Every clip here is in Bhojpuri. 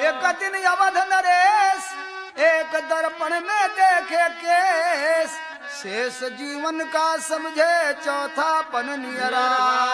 एक दिन अवध नरेश एक दर्पण में देखे केस, शेष जीवन का समझे चौथा पन नियरा।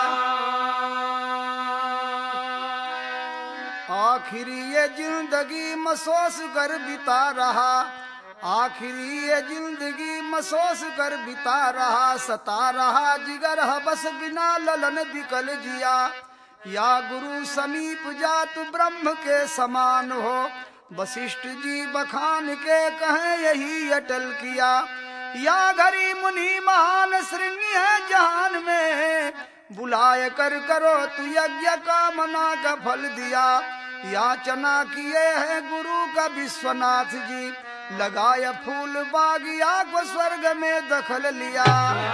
आखिरी ये जिंदगी मसोस कर बिता रहा, आखिरी ये जिंदगी मसोस कर बिता रहा, सता रहा जिगर हबस बिना ललन बिकल जिया। या गुरु समीप जा तू ब्रह्म के समान हो, वशिष्ठ जी बखान के कहें यही अटल किया। या घरी मुनि महान श्रृंगी है जहान में, बुलाए कर करो तू यज्ञ कामना का फल दिया। याचना किए है गुरु का विश्वनाथ जी, लगाए फूल बागिया को स्वर्ग में दखल लिया।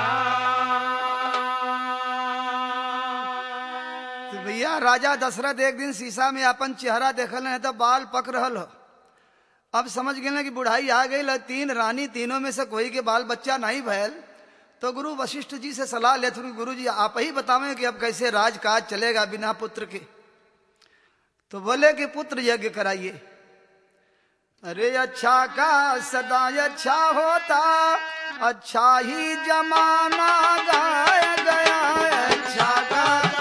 तो भैया राजा दशरथ एक दिन शीशा में अपन चेहरा देखल है तो बाल पक रहल हो। अब समझ गए कि बुढ़ाई आ गई, तीन रानी तीनों में से कोई के बाल बच्चा नहीं भैल। तो गुरु वशिष्ठ जी से सलाह लेते हुए गुरु जी आप ही बतावें कि अब कैसे राजकाज चलेगा बिना पुत्र के। तो बोले कि पुत्र यज्ञ कराइए। अरे अच्छा का सदा अच्छा होता, अच्छा ही जमाना गाया गया। अच्छा का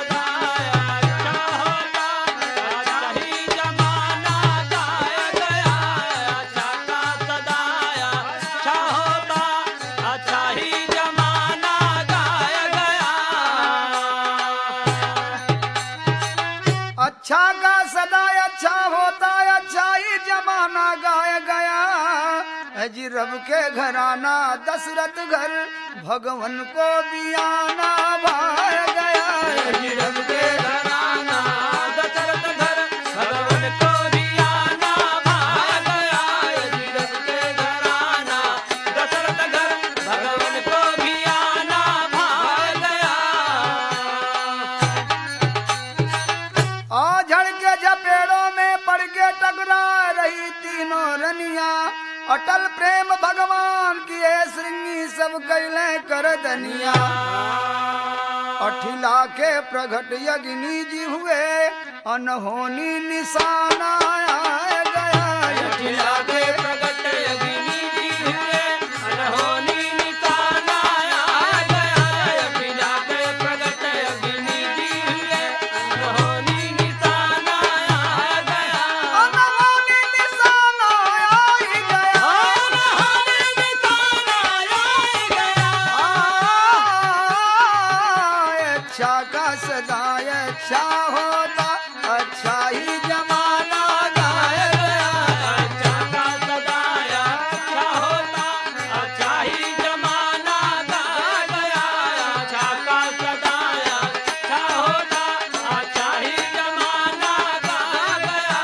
अच्छा का सदा अच्छा होता, अच्छा ही जमाना गाया गया। जी रब के घराना दशरथ घर, भगवान को बियाना भाया गया। जी रब के घराना दशरथ घर, भगवान को बियाना भाया गया। जी रब के घराना दशरथ घर, भगवान को बियाना भाया गया। आ झड़के झपेड़ों में पड़ के टकरा रही तीनों रनिया, अटल प्रेम भगवान की है श्रृंगी सब कैले कर दनिया। अठिला के प्रगट यज्ञनी जी हुए, अनहोनी निशाना आया गया। अठिला के प्रगट यज्ञनी जी हुए, अनहोनी निशाना आया गया। अठिला के प्रगट यज्ञनी जी हुए, अनहोनी निशाना आया गया। अनहोनी निशाना आया गया। अनहोनी निशाना आया गया। अच्छा का सदा अच्छा होता, अच्छा ही जमाना गाया गया। अच्छा का सदा अच्छा होता, अच्छा ही जमाना गाया गया। अच्छा का सदा अच्छा होता, अच्छा ही जमाना गाया गया।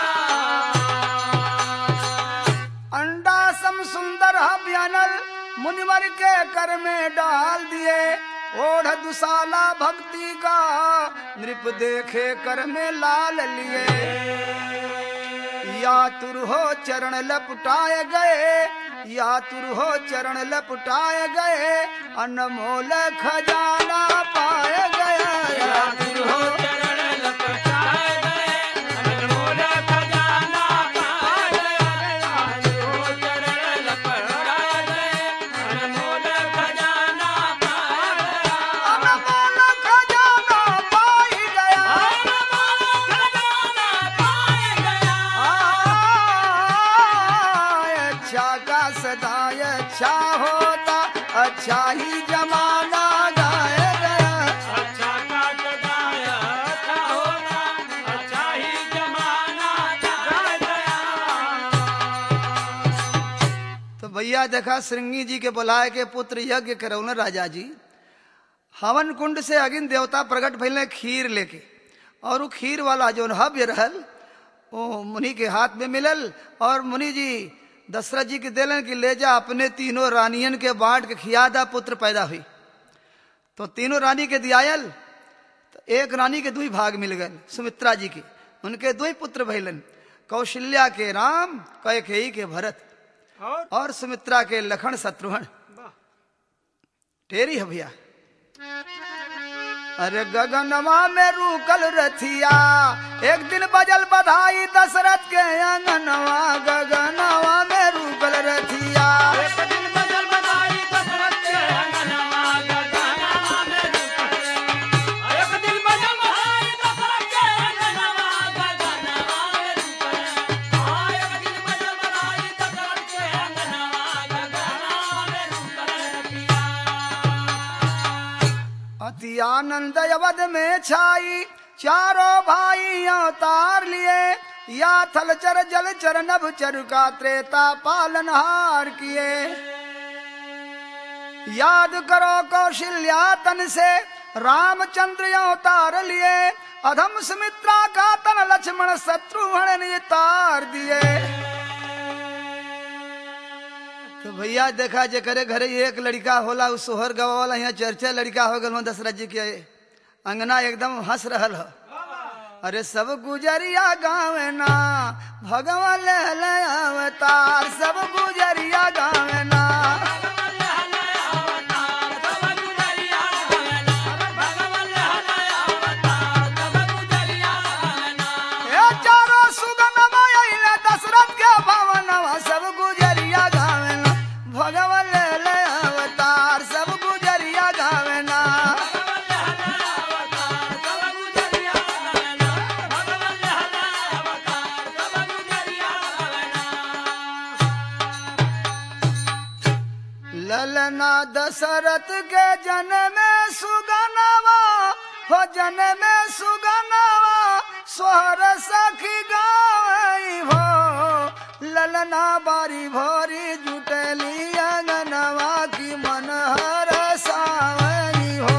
अंडा सम सुंदर हव्यानल मुनिवर के कर में डाल दिए, ओढ़ दुशाला भक्ति का नृप देखे कर में लाल लिए। या तुर हो चरण लपटाए गए, या तुर हो चरण लपटाए गए, अनमोल खजाना पाए गया। या तुर हो चरण लपटाए गए, अनमोल खजाना पाए गया। या तुर हो चरण लपटाए गए, अनमोल खजाना पाए गया। अनमोल खजाना पाई गया। अनमोल खजाना पाई गया। अच्छा का सदा अच्छा होता, अच्छा ही जमाना गाया गया। अच्छा का सदा अच्छा होता, अच्छा ही जमाना गाया गया। तो भैया देखा श्रृंगी जी के बुलाए के पुत्र यज्ञ करौन राजा जी। हवन कुंड से अगिन देवता प्रकट भइले खीर लेके, और वो खीर वाला जो हव्य रहल वो मुनि के हाथ में मिलल, और मुनि जी दशरथ जी के दिलन कि ले जा अपने तीनों रानियन के बांट के खियादा, पुत्र पैदा हुई। तो तीनों रानी के दियायल, तो एक रानी के दुई भाग मिल गए सुमित्रा जी के, उनके दुई पुत्र भइलन, कौशल्या के राम, कैकेयी के भरत, और सुमित्रा के लखन शत्रुघ्न। टेरी है भैया। अरे गगनवा में रुकल रथिया एक दिन बजल बधाई दशरथ के अंगनवा गगनवा में रुकल रथिया एक दिन बजल बधाई दशरथ के अंगनवा गगनवा में रुकल रथिया एक दिन बजल बधाई दशरथ के अंगनवा गगनवा में रुकल एक दिन बजल बधाई दशरथ के अंगनवा गगनवा में रुकल रथिया अति आनंद अवध में छाई चारों भाई अवतार लिए या थलचर जलचर नभचर का त्रेता पालनहार किए याद करो कौशल्या तन से रामचंद्र अवतार लिए अधम सुमित्रा का तन लक्ष्मण शत्रुघ्न ने तार दिए। तो भैया देखा जे करे घरे एक लड़का होला उस सोहर गवा वाला यहाँ चर्चा लड़का हो गल दशरथ जी के अंगना एकदम हंस रहल हो। अरे सब गुजरिया गाँव ना भगवान ले अवतार सब गुजरिया गाँव ना ए चारों सुगनवा अइले दशरथ के भवनवा सब गुजरिया गाँव ना भगवान ले अवतार सब गुजरिया गाँव ना ललना दशरथ के जन्म सुगनवा हो जन्म सुगनवा सोहर सखी गाई हो ललना बारी भोरी जुटली अंगनवा की मन हर सावई हो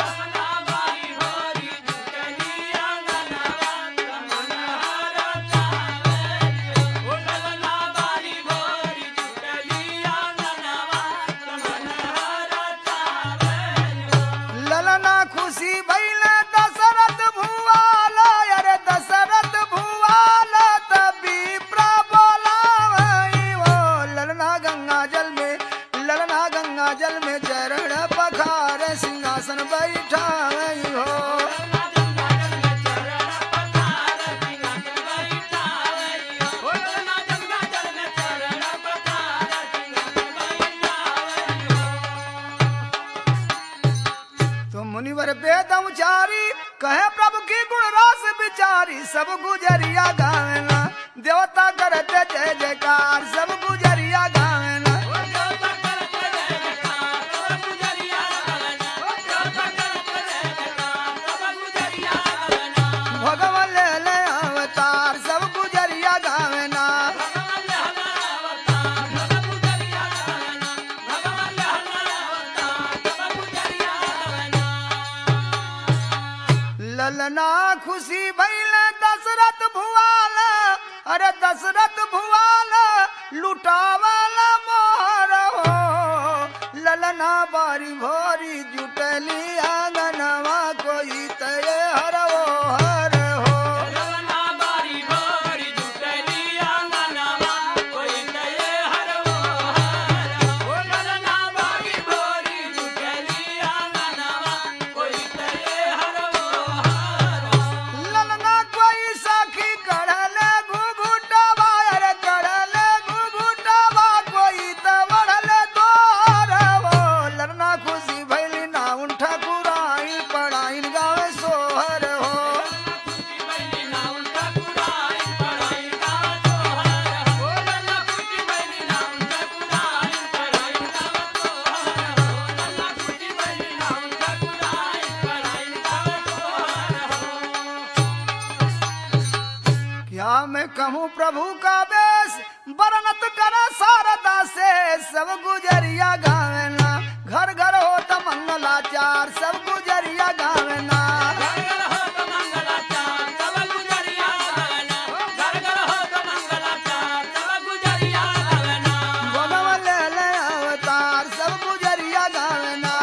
ललना खुशी भइल दशरथ भुवाल अरे दशरथ भुवाल तभी बोलावई हो ललना गंगा जल में चरण पखार सिंहासन बैठावई हो तो मुनिवर वेद उचारी कहे प्रभु की गुण रस विचारी सब गुजरिया गावेना देवता करते जय जयकार सब गुजरिया गावेना भगवान ले अवतार सब गुजरिया गावेना ललना खुशी भइल दशरथ भुवाल अरे दशरथ भुवाल लुटावाला मोहर हो ललना बारी भोरी जुटली आंगनवा कोई तय हर वो हर हो ललना कोई सखी कढ़ले घुघुटवा अरे कढ़ले घुघुटवा कोई त बढ़ले द्वार हो ललना खुशी भइली ना उठा कुराई पढ़ाई गावे सोहर हो क्या मैं कहूँ प्रभु का बेस बरनत करा शारदा से सब गुजरिया गावेना घर घर हो तो मंगलाचार सब गुजरिया गावेना भगवान ले अवतार सब गुजरिया गावेना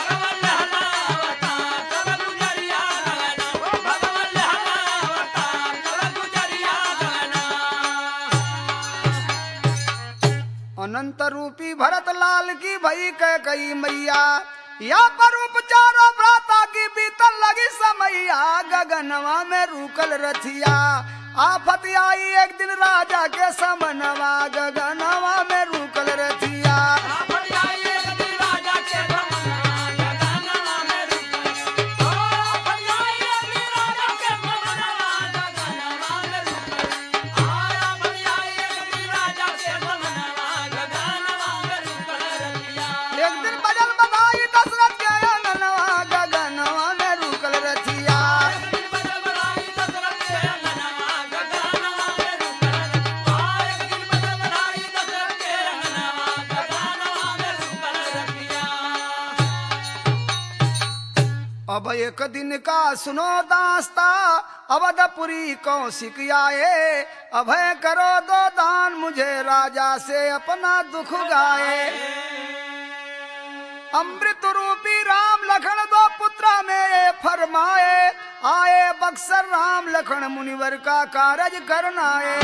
अनंत रूपी भरत लाल की भई कई मैया या पर उपचारो भ्राता की बीत बीतन लगी समैया गगनवा में रुकल रथिया आफत आई एक दिन राजा के समनवा गगनवा में रुकल रथिया एक दिन बजल बधाई दशरथ के अंगनवा गगनवा में रुकल रथिया अब एक दिन का सुनो दास्ता अवधपुरी कौशिक आए अभय करो दो दान मुझे राजा से अपना दुख गाए अमृत रूपी राम लखन दो पुत्र में फरमाए आए बक्सर राम लखन मुनिवर का कारज करनाए।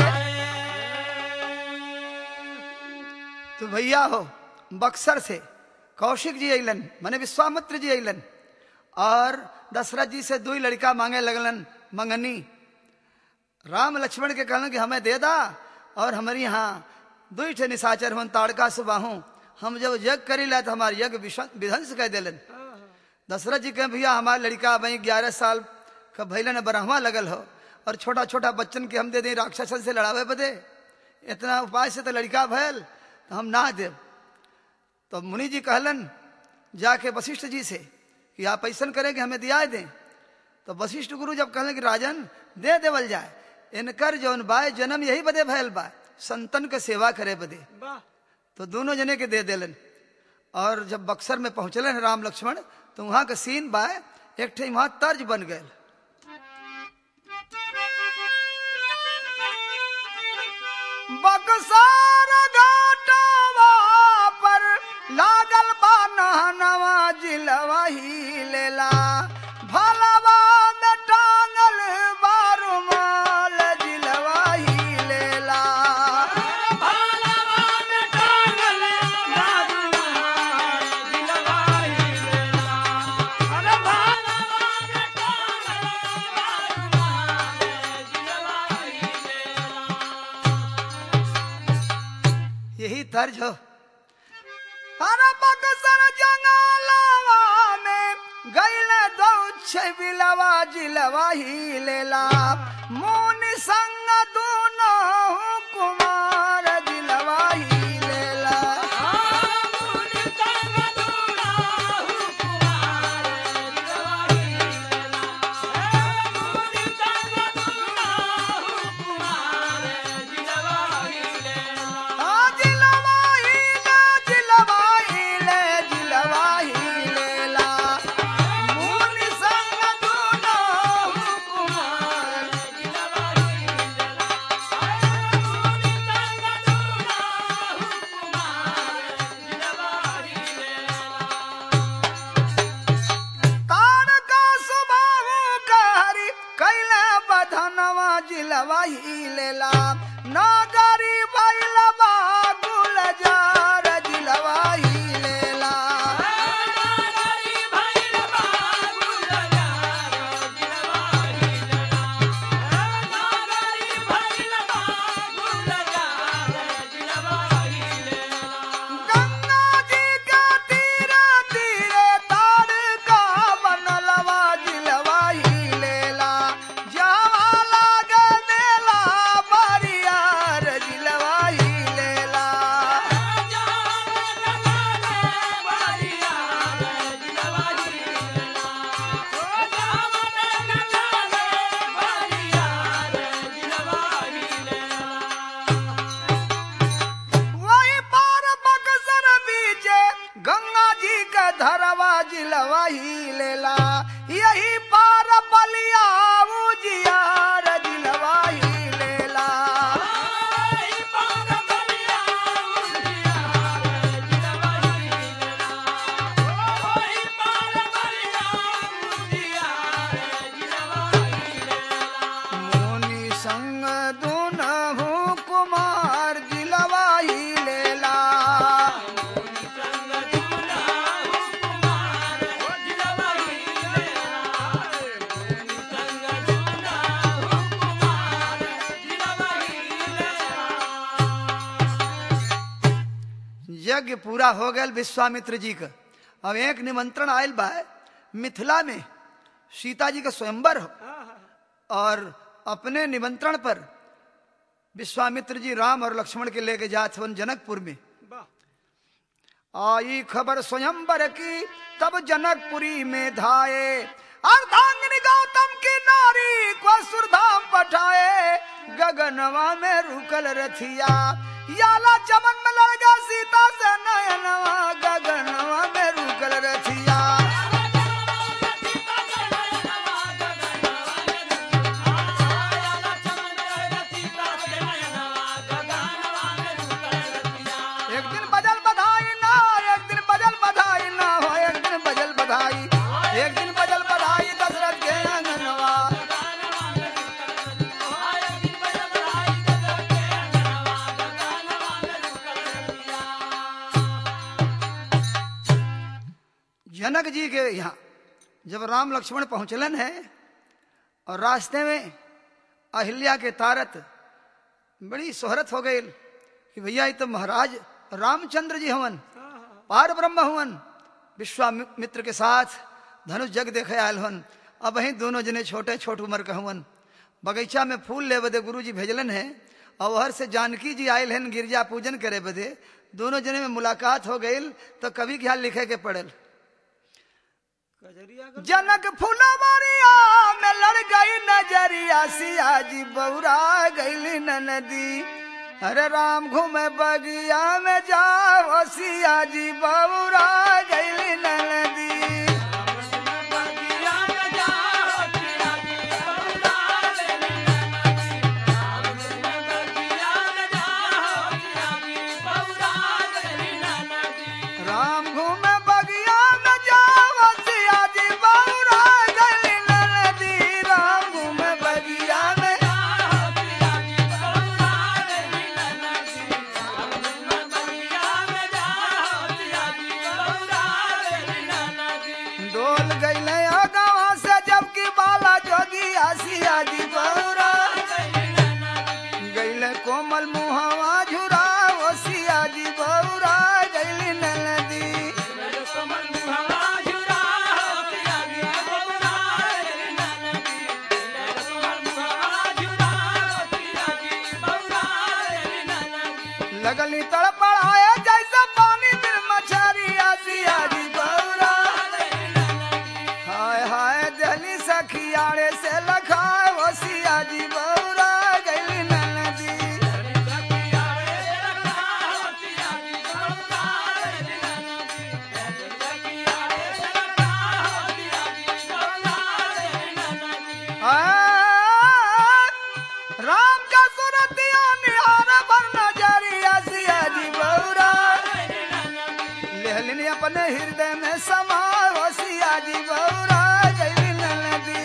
तो भैया हो बक्सर से कौशिक जी अलन माने विश्वामित्र जी अलन और दशरथ जी से दो ही लड़का मांगे लगलन मंगनी राम लक्ष्मण के कहलन कि हमें दे दा और हमारी यहाँ दो ठे निशाचर हन ताड़का सुबाहू हम जब यज्ञ करी ला तो हमारे यज्ञ विध्वंस कह दिलन। दशरथ जी कहे भैया हमारे लड़का भाई 11 साल का भैलन ब्रह्मा लगल हो और छोटा छोटा बच्चन के हम दे दें राक्षसन से लड़ावे बदे इतना उपाय से तो लड़का भैल तो हम ना दे। तो मुनि जी कहलन जाके वशिष्ठ जी से कि आप ऐसा करें कि हमें दिया दें। तो वशिष्ठ गुरु जब कहले कि राजन दे देवल जाए इनकर जौन बाय जन्म यही बदे भैल बा संतन के सेवा करे बदे तो दोनों जने के दे देलन। और जब बक्सर में पहुंचलन राम लक्ष्मण तो वहां का सीन बा एक ठे वहां तर्ज बन गए बक्सर घाटवा पर लागल बा नहनवा जिलवा ही लेला भलवा में टांगल बारुमाल जिलवा ही लेला यही तर्ज हो। अरे बक्सर जंगलवा में गैले दो बिलवा जिलवा ही लेला मुनि संग दोनों कुमार जिलवा ही लेला जिलवा ही लेला नागरी भैलवा गुलजार जिलवा ही लेला गंगा जी का तीरे तीरे तार का बनलवा जिलवा ही लेला जावा लागे देला बरियार यज्ञ पूरा हो गया विश्वामित्र जी का। अब एक निमंत्रण आयल बा मिथिला में सीता जी का स्वयंवर हो, और अपने निमंत्रण पर विश्वामित्र जी राम और लक्ष्मण के लेके जात हवन जनकपुर में। आई खबर स्वयंवर की तब जनकपुरी में धाये, अर्धांगिनी गौतम की नारी को सुरधाम पठाए। गगनवा में रुकल रथिया, याला चमन में लड़ गया सीता से नयनवा। गगनवा में रुकल रथिया, एक दिन बजल बधाई ना, एक दिन बजल बधाई ना हो, एक दिन बजल बधाई, एक दिन बजल बधाई दशरथ के अंगनवा। जनक जी के यहाँ जब राम लक्ष्मण पहुंचलन है और रास्ते में अहिल्या के तारत बड़ी शोहरत हो गई कि भैया ये तो महाराज रामचंद्र जी हवन, पार ब्रह्म हवन, विश्वामित्र के साथ धनुष जग देखे आयल हवन। अब वहीं दोनों जने छोटे छोट उम्र के हवन। बगीचा में फूल ले बदे गुरु जी भेजलन है, और वहर से जानकी जी आयल हन गिरजा पूजन करे बदे। दोनों जने में मुलाकात हो गई तो कवि के हाल लिखे के पड़ल। जनक फुलवरिया में लड़ गई नजरिया, सिया जी बौरा गईली नदी। अरे राम घूमे बगिया में जाओ, सिया जी बौरा गईली नदी। राम घूमे बगिया में जाओ, सिया जी बौरा गईली नदी। राम घूमे बगिया में डोल गईले गाँव से जबकि बाला जोगी आसिया जी बौरा गईले कोमल मुहावा झुरा, ओ सिया जी बौरा गईली नदी। लगली तड़पड़ाए जैसे पानी बिन मछरी, आसिया जी बौरा। हाय हाय दहली सखियाड़े से लखाए, ओ सिया जी बौरा गईली नदी। राम का सूरतिया निहार भर नजरिया, सिया जी बौरा लेहलिन अपने हृदय में समा, ओ सिया जी बौरा गईली नदी।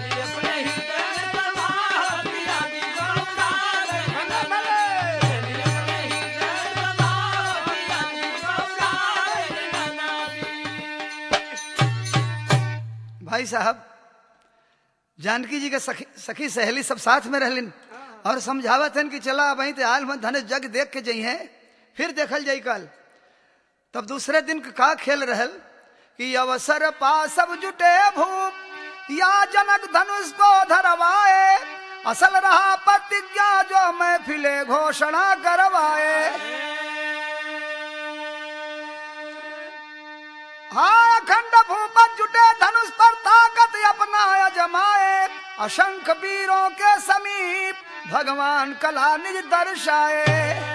भाई साहब जानकी जी के सखी सहेली सब साथ में रहलिन और समझावत हन कि चला अब वहीं आल मन धनुष जग देख के जई है, फिर देखल जाई कल। तब दूसरे दिन का खेल रहल कि अवसर पा सब जुटे भूप, या जनक धनुष को धरवाए। असल रहा प्रतिज्ञा जो महफिले घोषणा करवाए। हाँ अखंड भूपत जुटे धनुष पर ताकत अपना अजमाए। असंख वीरों के समीप भगवान कला निज दर्शाए।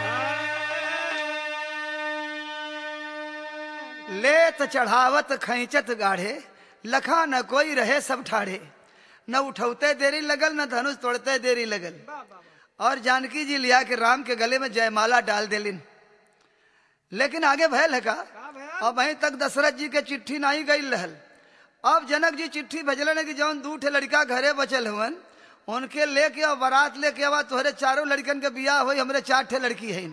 लेत चढ़ावत खैचत गाढ़े, लखा न कोई रहे सब ठाढ़े। न उठौते देरी लगल न धनुष तोड़ते देरी लगल। और जानकी जी लिया के राम के गले में जयमाला डाल देलिन। लेकिन आगे भयल है का, अब वहीं तक दशरथ जी के चिट्ठी नहीं गई रहल। अब जनक जी चिट्ठी भेजलन कि जौन 2 ठे लड़का घरे बचल हुवन उनके लेके और बारात लेके आवा, तोहरे 4 लड़कन के बियाह होई, हमरे 4 ठे लड़की है।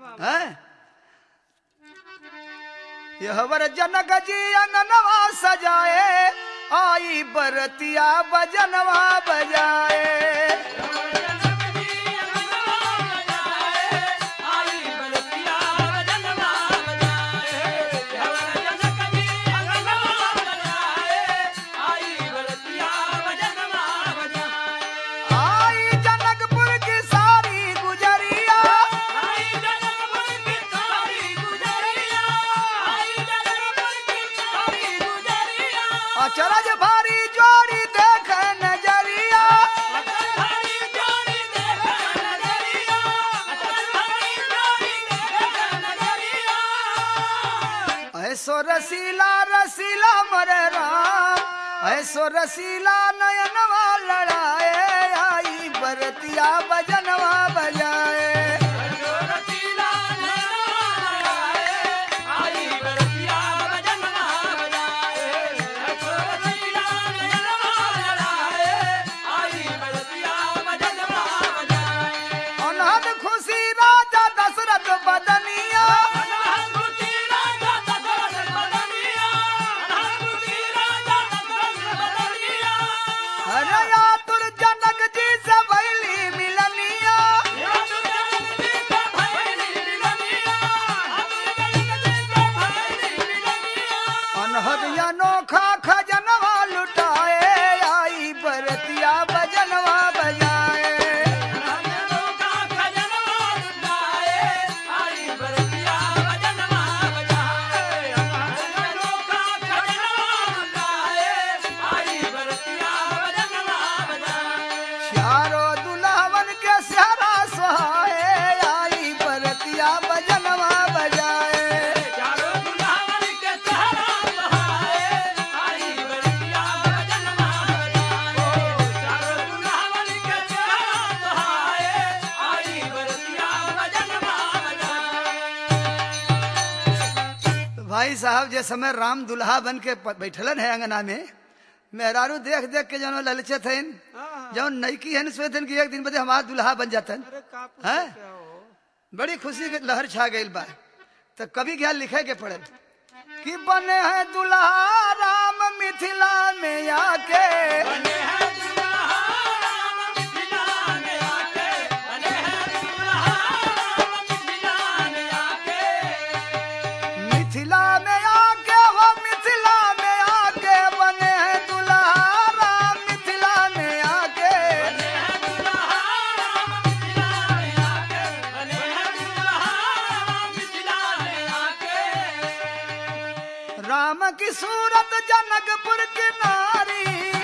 यहवर जनक जी अंगनवा सजाए, आई बरतिया बजनवा बजाए। रसीला रसीला मरे राम ऐसो रसीला नयनवा लड़ाए आई बरतिया बजनवा बजाए अनहद खुशी राजा दशरथ बदनिया अरे यातुर जनक जी से भैली मिलनिया अनहद अनोखा खजनवा लुटाए आई बरतिया बजनवा बजाए चारो दुल्हन के सहरा सुहाए आई बरतिया बजनवा बजाए भाई साहब जे समय राम दुल्हा बन के बैठलन है अंगना में मेहरारू देख देख के जौन ललचे थे जौन नईकी है सोचे थे कि एक दिन बदे हमारा दुल्हा बन जातन हैं बड़ी खुशी के लहर छा गई बा तो कभी क्या लिखे के पड़े कि बने हैं दुल्हा राम मिथिला में आके मिथिला में आके वो मिथिला में आके बने हैं दुल्हा राम मिथिला में आके राम की सूरत जनकपुर की नारी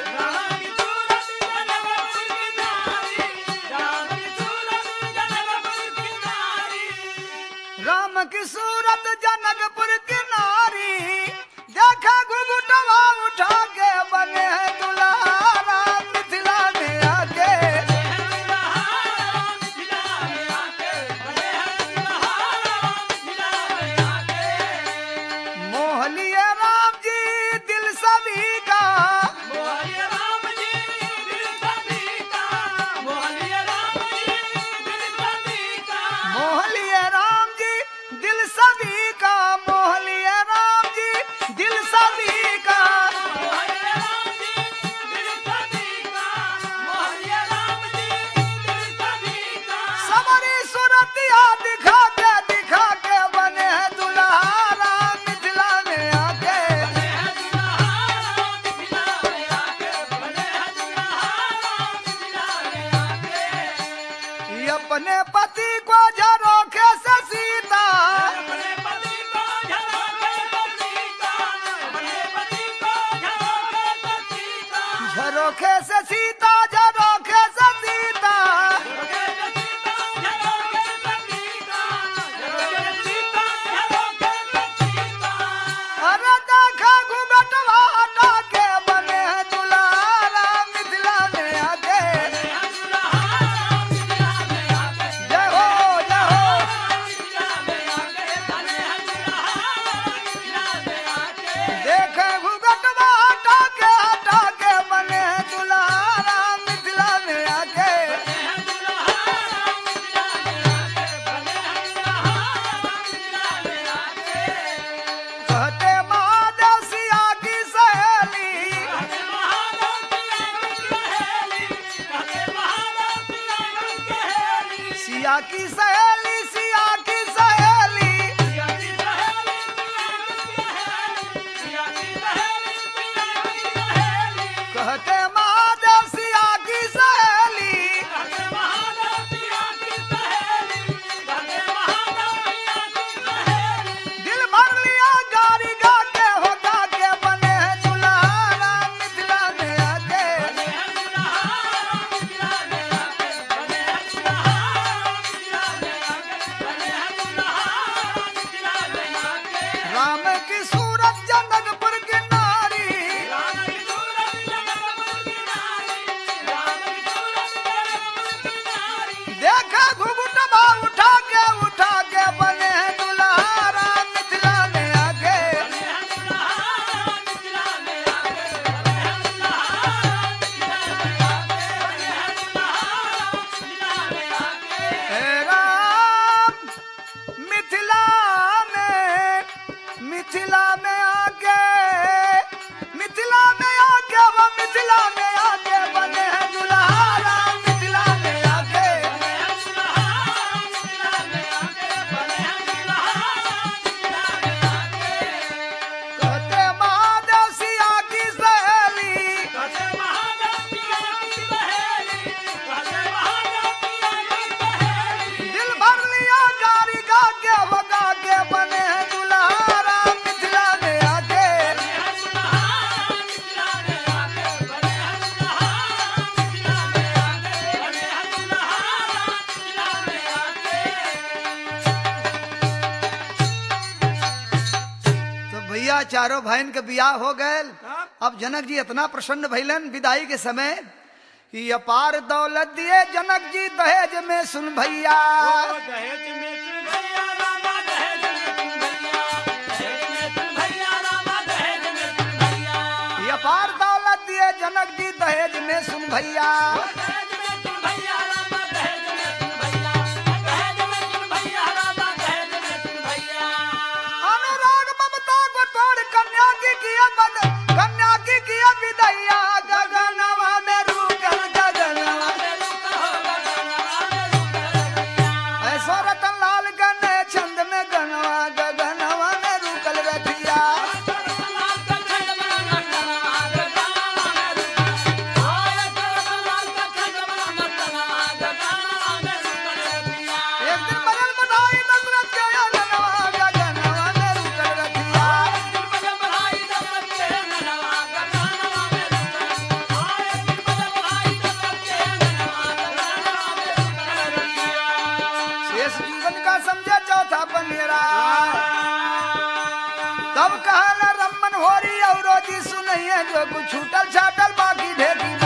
राम की सूरत जनकपुर की नारी देखा घुघुटवा उठा के बने हैं दुल्हा राम मिथिला में आके मोह लिए राम जी दिल सभी का मोह लिए राम जी दिल सभी का मोह लिए राम जी दिल सभी का मोह लिए राम जी दिल सभी का मोह लिए राम जी दिल सभी का मोह लिए राम जी दिल सभी का मोह लिए राम जी दिल सभी का सबरी सूरतिया दिखा के बने हैं दुल्हा राम मिथिला में आके बने हैं दुल्हा राम मिथिला में आके बने हैं दुल्हा राम मिथिला में आके ये अपने पति को झरोखे से सीता अपने पति को झरोखे से सीता अपने पति को झरोखे से सीता झरोखे से सीता झरोखे से सीता झरोखे से सीता झरोखे से सीता झरोखे से सीता झरोखे से सीता अरे देखा घुघटवा हटा के बने हैं दुल्हा राम मिथिला में आके बने हैं दुल्हा राम मिथिला में आके जय हो जय हो मिथिला में आके बने हैं दुल्हा राम मिथिला में आके देखा घुघटवा हटा के बने हैं दुल्हा राम मिथिला में आके बने हैं दुल्हा राम मिथिला में आके बने हैं दुल्हा राम मिथिला में आके कहते महादेव सिया की सहेली कहते महादेव सिया की सहेली सिया की सहेली सिया की सहेली सिया की सहेली कहते महादेव सिया की सहेली कहते महादेव सिया की सहेली कहते महादेव सिया की सहेली दिल भर लिया गारी गा के हो गा के बने हैं दुल्हा राम मिथिला में आके बने हैं दुल्हा राम मिथिला में आके बने हैं दुल्हा राम मिथिला में आके चारों बहन के बियाह हो गए। अब जनक जी इतना प्रसन्न भइलन विदाई के समय कि अपार दौलत दिए जनक जी दहेज में सुन भैया। दहेज में सुन भैया रामा दहेज में सुन भैया दहेज में सुन भैया रामा दहेज में सुन भैया ये अपार दौलत दिए जनक जी दहेज में सुन भैया। दहेज में सुन भैया रामा दहेज में सुन भैया दहेज में सुन भैया रामा दहेज में सुन भैया अनुराग ममता को तोड़ कन्या की किया बद कन्या की किया विदैया। गगनवा में रुकल गगनवा ऐसो रतन लाल गने छंद में गनवा गगनवा में रुकल रखिया। एक दिन बदल बधाई दशरथ के अंगनवा गगनवा में रुकल रखिया। शेष जीवन का समझे चौथा बनेरा तब कहला रमन होरी औरो जी सुनइए जो कुछ छूटल छाटल बाकी ढेकी